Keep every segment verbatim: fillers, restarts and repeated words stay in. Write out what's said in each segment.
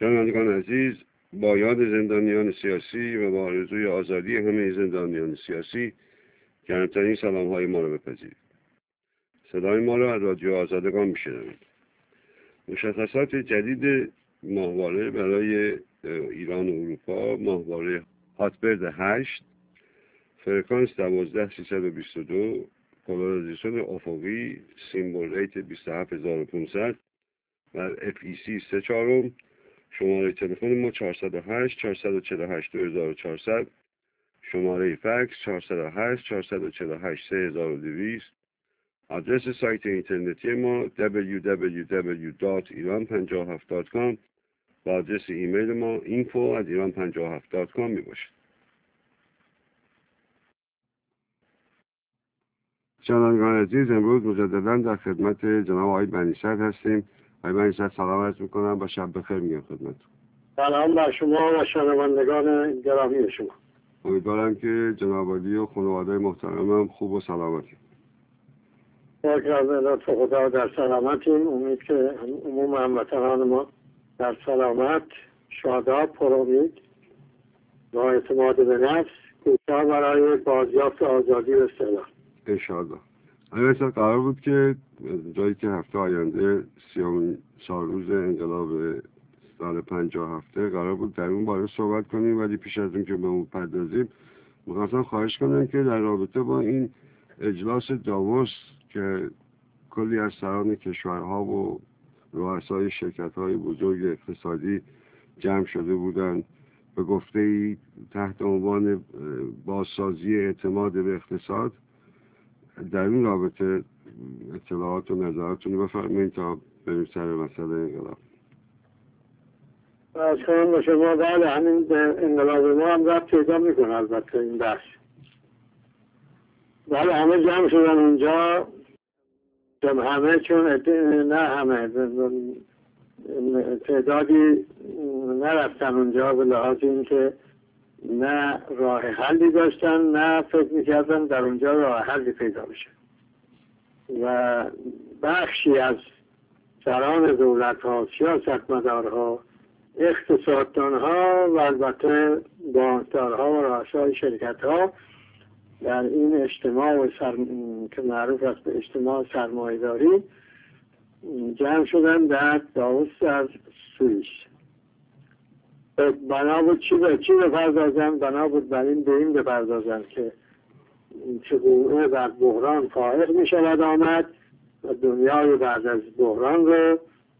شنوندگان عزیز، با یاد زندانیان سیاسی و با آرزوی آزادی همه زندانیان سیاسی گرمترین سلام های ما را بپذیرید. صدای ما را از رادیو آزادگان میشنوید. مشخصات جدید ماهواره برای ایران و اروپا: ماهواره هاتبرد هشت، فرکانس دوازده سیصد و بیست و دو، پولارایزیشن افقی، سیمبل ریت بیست و هفت هزار و پانصد و اف ای سی سه چهارم. شماره تلفن ما چهارصد و هشت چهارصد و چهل و هشت دو هزار و چهارصد، شماره فکس چهارصد و هشت چهارصد و چهل و هشت سه هزار و دویست. آدرس سایت اینترنتی ما دبلیو دبلیو دبلیو دات ایران پنجاه و هفت دات کام و آدرس ایمیل ما اینفو ات ایران پنجاه و هفت دات کام می باشد. شنوندگان عزیز، امروز مجددا در خدمت جناب آقای بنی‌صدر هستیم. آقای بنی‌صدر سلام عرض می‌کنم و شب بخیر میگم خدمتتون. سلام بر شما و شنوندگان گرامی شما. امیدوارم که جناب عالی و خانواده محترمم خوب و سلامتی. پاک از لطف خدا در سلامتیم. امید که عموم هموطنان ما در سلامت، شاداب، پرامید با اعتماد به نفس کوشا برای بازیافت آزادی و استقلال. انشاءالله. البته قرار بود که جایی که هفته آینده سیامین سال روز انقلاب سال پنجاه هفته قرار بود در اون باره صحبت کنیم، ولی پیش از اون که به اون پردازیم می‌خواستم خواهش کنم که در رابطه با این اجلاس داووس که کلی از سران کشورها و رؤسای شرکت‌های بزرگ اقتصادی جمع شده بودند به گفته‌ای تحت عنوان بازسازی اعتماد به اقتصاد، در این رابطه اطلاعات و نظراتتون رو بفرمایید تا بریم سر مسئله انقلاب. از کنم با شما بله، همین انقلاب ما هم رفت پیدا میکنه البته این بحث. بله همه جمع شدن اونجا، همه چون نه همه تعدادی نرفتن اونجا به لحاظ این که نه راه حلی داشتن، نه فکر میکردن در اونجا راه حلی پیدا بشه و بخشی از سران دولت ها، سیاستمدارها، اقتصاددان ها و البته بانکدارها و رؤسای شرکت ها در این اجتماع سر... که معروف است به اجتماع سرمایه‌داری جمع شدن در داووس در سوئیس. بنا بود چی به چی بپردازن؟ بنا بود بر این به این بپردازن که چگونه بر بحران فائق می شود آمد و دنیای بعد از بحران رو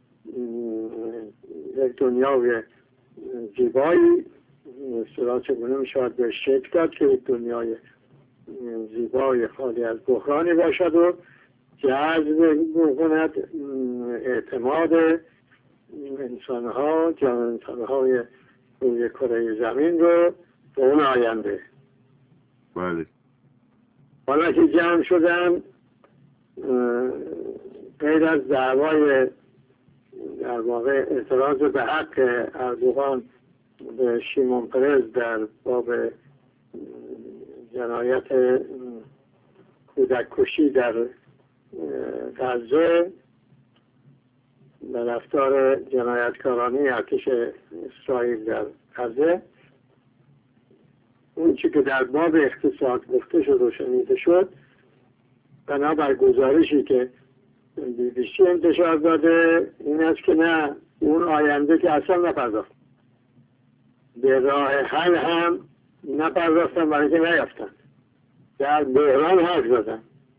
یک دنیای زیبایی اصطلاح چگونه می شود به شکل داد که یک دنیای زیبای خالی از بحرانی باشد و جذب بکند اعتماد انسانها، جمع انسانهای روی کره زمین رو به اون آینده. بله. حالا که جمع شدن، غیر از دعوای در واقع اعتراض به حق اردوغان به شیمون پرز در باب جنایت کودک کشی در غزه و رفتار جنایتکارانه ارتش اسرائیل در غزه، اون چی که در باب اقتصاد گفته شد و شنیده شد بنابر گزارشی که بی بی سی انتشار داده این است که نه، اون آینده که اصلا نپرداخت، به راه حل هم نپرداختن برای که نیفتن، در بحران حرف زدن.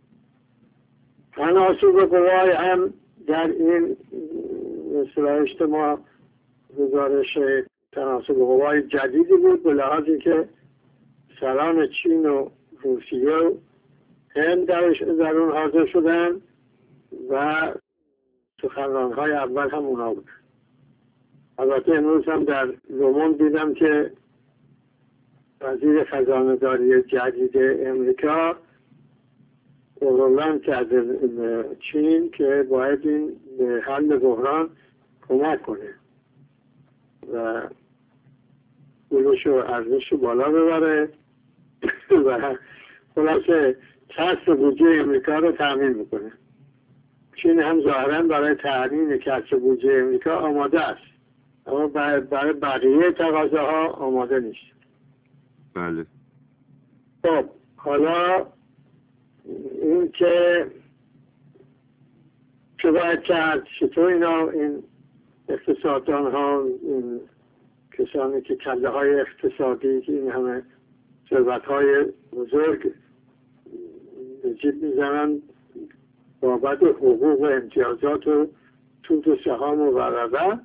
تناسب قوای هم در این اصطلاح اجتماع گزارش تناسب قوای جدیدی بود به لحاظ که سران چین و روسیه و هند در اون حاضر شدن و سخنران‌های اول هم اونا بود. البته امروز هم در لوموند دیدم که وزیر خزانه داری جدید امریکا قول‌العلم کرده چین که باید این به حل بحران کمک کنه و پولش و ارزش بالا ببره و خلاصه کسب بودجه امریکا رو تامین میکنه. چین هم ظاهرا برای تامین کسب بودجه امریکا آماده است. اما برای بقیه تقاضاها آماده نیست. بله. خب حالا این که چه باید کرد، چطور اینا این اقتصاددان ها، این کسانی که کله های اقتصادی که این همه ثروت های بزرگ به جیب میزنن بابت حقوق و امتیازات و توت و سهام و ورقه،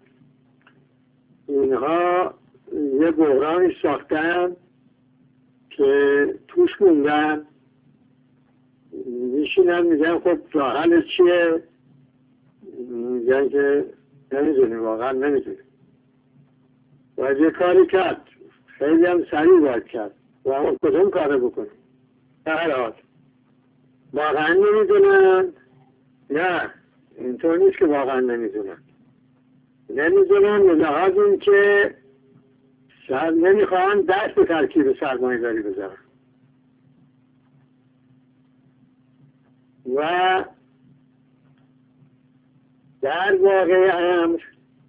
اینها یه بحرانی ساختن که توش موندن، میشینن میگن خب راه حل چیه؟ میگن که نمیدونیم، واقعا نمیدونیم. باید یه کاری کرد، خیلی هم سریع باید کرد و اما کدوم کاره بکنیم؟ به هر حال واقعا نمیدونن؟ نه، اینطور نیست که واقعا نمیدونن. نمیدونن به لحاظ این که سر نمیخواهن دست به ترکیب سرمایه داری بذارن و در واقع امر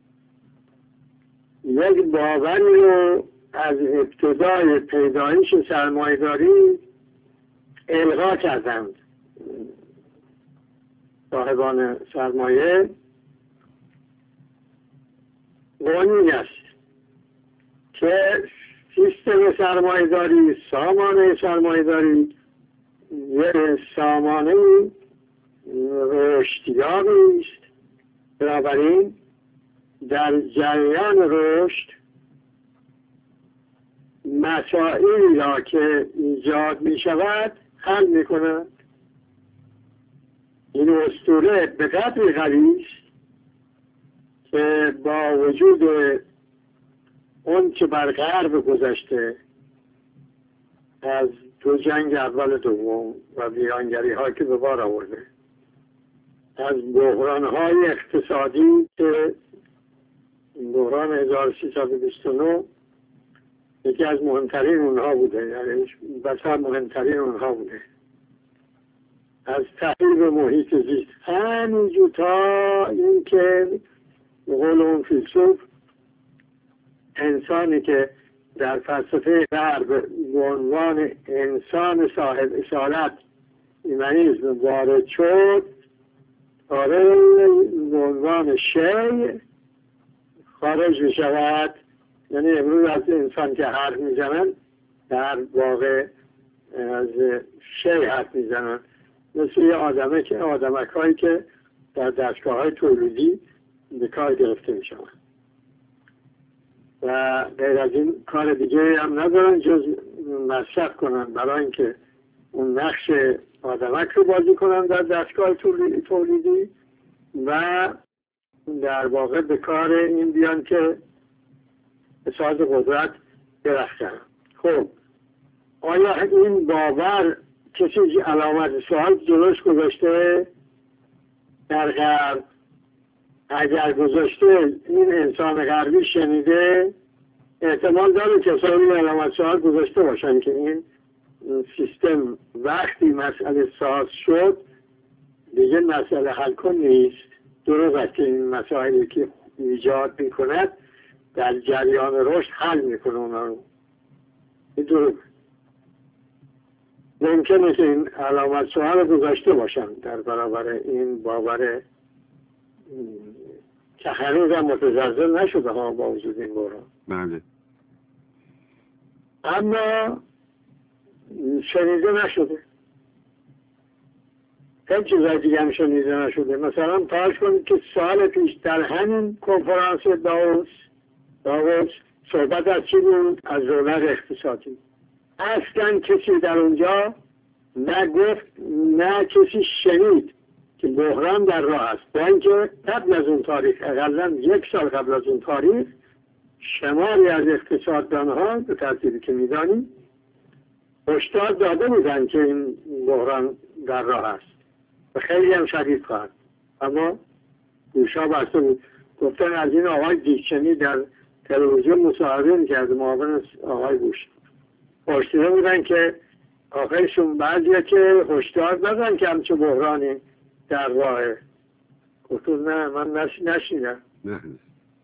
یک باوری رو از ابتدای پیدایش سرمایه داری الغا کردند صاحبان سرمایه. قانونی است که سیستم سرمایه داری، سامانه سرمایه داری یه سامانه رشدیابی است. بنابراین در جریان رشد مسائلی را که ایجاد می شود حل می کنند. این اسطوره به قدری قوی است که با وجود اون که بر غرب گذشته از دو جنگ اول دوم و ویرانگری ها که به بار آورده، از بحران های اقتصادی که بحران هزار و سیصد و بیست و نه یکی از مهمترین اونها بوده، یعنی بسیار مهمترین اونها بوده، از تغییر محیط زیست، همینجور تا این که به قول اون فیلسوف، انسانی که در فلسفه غرب به عنوان انسان صاحب اصالت ایمانیسم وارد شد، آره به عنوان شی خارج می شود. یعنی امروز از انسان که حرف می زنن در واقع از شی حرف می زنن، مثل یه آدمه که آدمک هایی که در دستگاه های تولیدی به کار گرفته می شود و غیر از این کار دیگه هم ندارن جز مصرف کنن برای اینکه اون نقش آدمک رو بازی کنن در دستگاه تولیدی و در واقع به کار این بیان که اصلاح قدرت درخشن. خب آیا این باور کسی علامت سوال درست گذاشته در غرب؟ اگر گذاشته این انسان غربی شنیده، احتمال داره کسانی علامت سوال گذاشته باشن که این سیستم وقتی مسئله ساز شد دیگه مسئله حل کن نیست. درست است که این مسائلی که ایجاد میکند در جریان رشد حل میکنه اونا رو. این درست ممکنه که این علامت سوال گذاشته باشن در برابر این باور که هنوز هم متزلزل نشده ها با وجود این بحران. بله. اما شنیده نشده. خیلی چیزای دیگه هم شنیده نشده. مثلا فرض کنید که سال پیش در همین کنفرانس داووس داووس صحبت از چی بود؟ از رونق اقتصادی. اصلا کسی در اونجا نه گفت نه کسی شنید که بحران در راه است. با اینکه قبل از اون تاریخ، اقلا یک سال قبل از اون تاریخ، شماری از اقتصاددان ها به ترتیبی که میدانیم هشدار داده بودن که این بحران در راه است و خیلی هم شدید خواهد. اما گوشا بسته بود. گفتن از این آقای دیکچنی در تلویزیون مصاحبه میکرد، معاون آقای بوش، پرسیده بودن که آخرشون بعضیه که هشدار دادن که همچه بحرانی در راهه. گفتون نه من نش... نشیدم.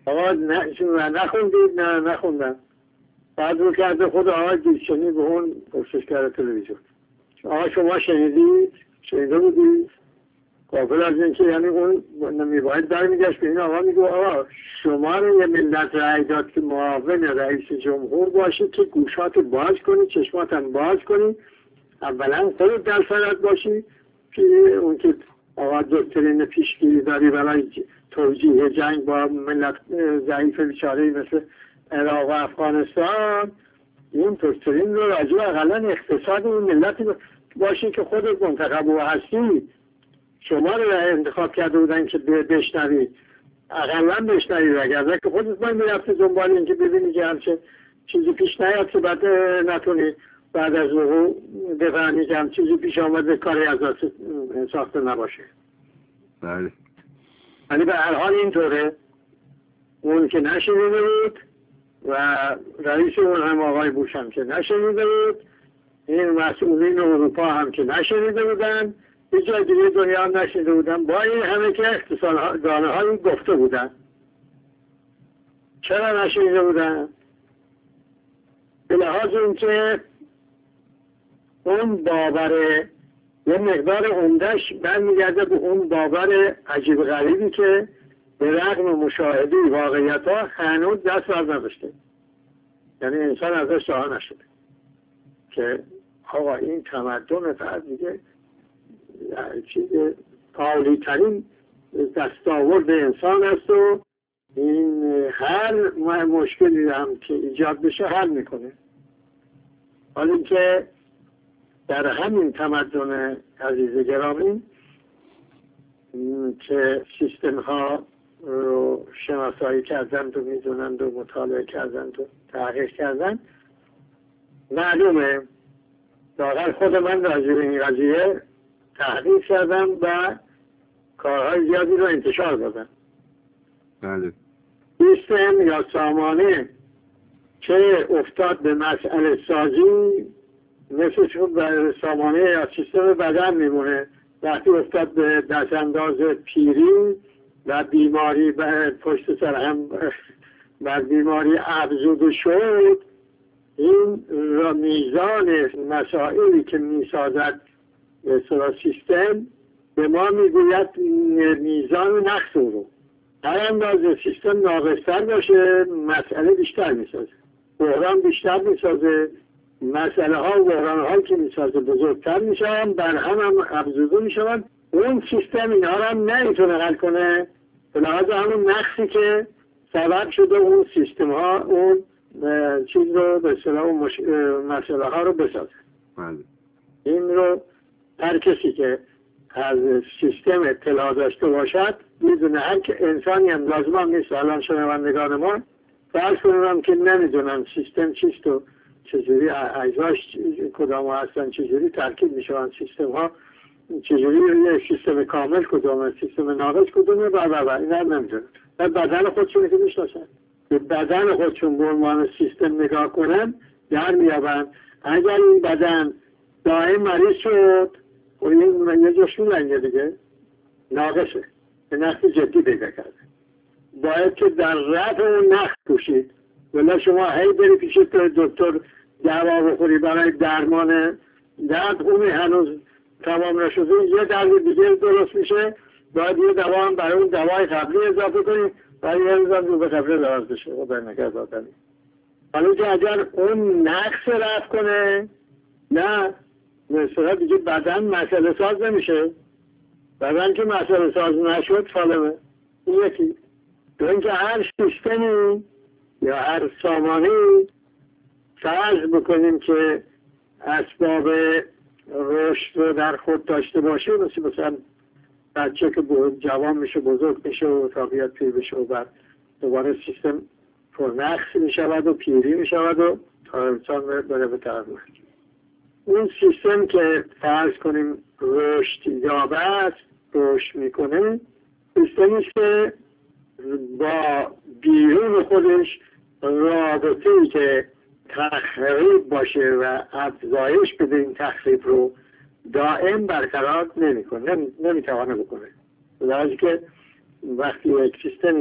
آقا نخوندید؟ نه نخوندم. بعد رو کرده خود آقای دیلچنی به اون پرسشگر تلویزیون. آقا شما شنیدید؟ شنیده بودید؟ قابل از این که یعنی اون نمیباید برمیگشت به این آقا میگو آقا شما رو یه ملت رأی داد که معاون رئیس جمهور باشید که گوشات باز کنی، چشماتم باز کنی، اولا خودت در صدد باشی که اون که آقا دکترین پیشگیری داری برای توجیه جنگ با ملت ضعیف بیچاره مثل عراق و افغانستان، این دکترین رو راجع اقلا اقتصاد اون ملتی باشی که خودت منتخب و هستی. شما رو انتخاب کرده بودن که بشنوی، اقلا بشنوی، وگرنه که خودت باید میرفتی دنبال این که ببینی که همچه چیزی پیش نیاد که بعد نتونی بعد از وقوع بفهمی که هم چیزی پیش آمده کاری از دست ساخته نباشه. بله. ولی به هر حال اینطوره، اون که نشنیده بود و رئیس اون هم آقای بوش هم که نشنیده بود، این مسئولین اروپا هم که نشنیده بودن، یه جای دیگه دنیا هم نشنیده بودن، با این همه که اقتصاد دانه هایی گفته بودن. چرا نشنیده بودن؟ به لحاظ این که اون باور یه مقدار عمدهش برمیگرده به اون باور عجیب غریبی که به رغم مشاهده واقعیت ها هنوز دست بر نداشته، یعنی انسان ازش رها نشده که آقا این تمدن فرد دیگه چیز عالی ترین دستاورد انسان است و این هر مشکلی هم که ایجاد بشه حل میکنه. حالا اینکه در همین تمدن عزیز گرامی که سیستم ها رو شناسایی کردند و میدونند و مطالعه کردند و تحقیق کردند، معلومه واقعا خود من راجع به این قضیه تحقیق کردم و کارهای زیادی رو انتشار دادم. بله. سیستم یا سامانه که افتاد به مسئله سازی مثل چون سامانه یا سیستم بدن میمونه، وقتی افتاد به دست انداز پیری و بیماری پشت سر هم بر بیماری افزوده شد، این را میزان مسائلی که میسازد به سیستم به ما میگوید میزان نقص رو. هر اندازه سیستم ناقصتر باشه مسئله بیشتر میسازه، بحران بیشتر میسازه، مسئله ها و بحران ها که میسازه بزرگتر میشن، بر هم هم افزوده میشن. اون سیستم اینها را نمیتونه حل کنه، به لحاظ همون نقصی که سبب شده اون سیستم ها اون چیز رو به اصطلاح مش... مسئله ها رو بسازه. بله. این رو هر کسی که از سیستم اطلاع داشته باشد میدونه. هر که انسانی هم لازم نیست الان شنوندگان ما فرض کنم که نمیدونن سیستم چیست و چجوری اجزاش کدام هستن، چجوری ترکیب میشوند سیستم ها، چجوری یه سیستم کامل کدامه، سیستم ناقص کدامه و و و اینا نمیدونن. و بدن خودشون که میشناسن، به بدن خودشون به عنوان سیستم نگاه کنن در میابن. اگر این بدن دائم مریض شد و این یه جاشون لنگه دیگه ناقصه، به نقص جدی پیدا کرده، باید که در رفع اون نقص کوشید. ولی شما هی بری پیش دکتر دوا بخوری برای درمان درد، اونی هنوز تمام نشده، یه درد دیگه درست میشه، باید یه دوا هم برای اون دوای قبلی اضافه کنید برای یه روز هم رو به قبله دراز بشه و در نکرد دادنی. حالا که اگر اون نقص رفع کنه، نه مثلا دیگه بدن مسئله ساز نمیشه. بدن که مسئله ساز نشد سالمه. این یکی. دو اینکه هر سیستمی یا هر سامانه‌ای فرض بکنیم که اسباب رشد رو در خود داشته باشه، مثل مثلا بچه که جوان میشه بزرگ میشه و طبیعت پیر بشه و بعد دوباره سیستم پرنقص میشود و پیری میشود و تا انسان بره به تغییر. اون سیستم که فرض کنیم رشد یابه است، رشد میکنه، سیستمی که با بیرون خودش رابطه‌ای که تخریب باشه و افزایش بده این تخریب رو دائم برقرار نمیکنه، نمیتوانه بکنه. لذا که وقتی یک سیستمی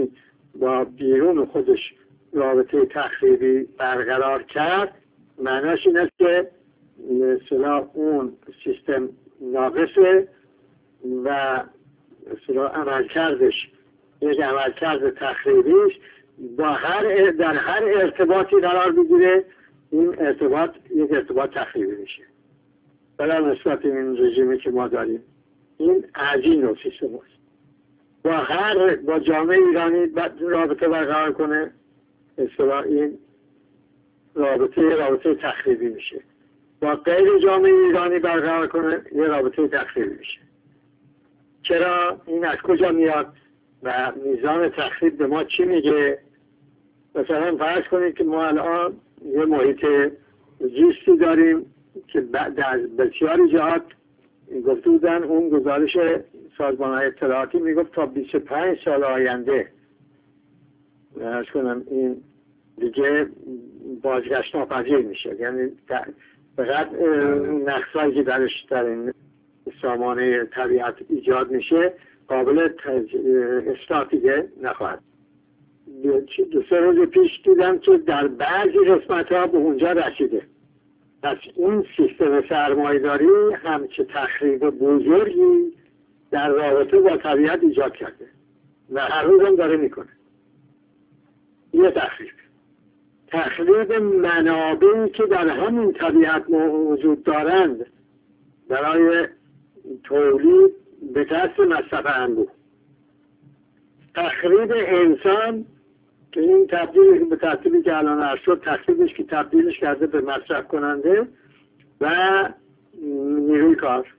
با بیرون خودش رابطه تخریبی برقرار کرد، معناش این است که مثلا اون سیستم ناقصه و مثلا عملکردش یک عملکرد تخریبیش با هر در هر ارتباطی قرار بگیره، این ارتباط یک ارتباط تخریبی میشه. بلا نسبت این رژیمی که ما داریم، این از این نوع سیستم است. با هر با جامعه ایرانی رابطه برقرار کنه، اصطلاح این رابطه رابطه تخریبی میشه. با غیر جامعه ایرانی برقرار کنه، یه رابطه تخریبی میشه. چرا؟ این از کجا میاد و میزان تخریب به ما چی میگه؟ مثلا فرض کنید که ما الان یه محیط زیستی داریم که در بسیاری جهات گفته بودن، اون گزارش سازمان اطلاعاتی میگفت تا بیست و پنج سال آینده ارز کنم این دیگه بازگشت ناپذیر میشه. یعنی فقط نقصایی که درش در این سامانه طبیعت ایجاد میشه قابل اصلاح دیگه نخواهد. دو سه روز پیش دیدم که در بعضی قسمت ها به اونجا رسیده. پس این سیستم سرمایه‌داری همچه تخریب بزرگی در رابطه با طبیعت ایجاد کرده و هر روز هم داره میکنه. یه تخریب تخریب منابعی که در همین طبیعت موجود دارند برای تولید به دست مصرف انبوه. تخریب انسان که این تبدیل به ترتیبی که الان عرض شد، تخریبش که تبدیلش کرده به مصرف کننده و نیروی کار.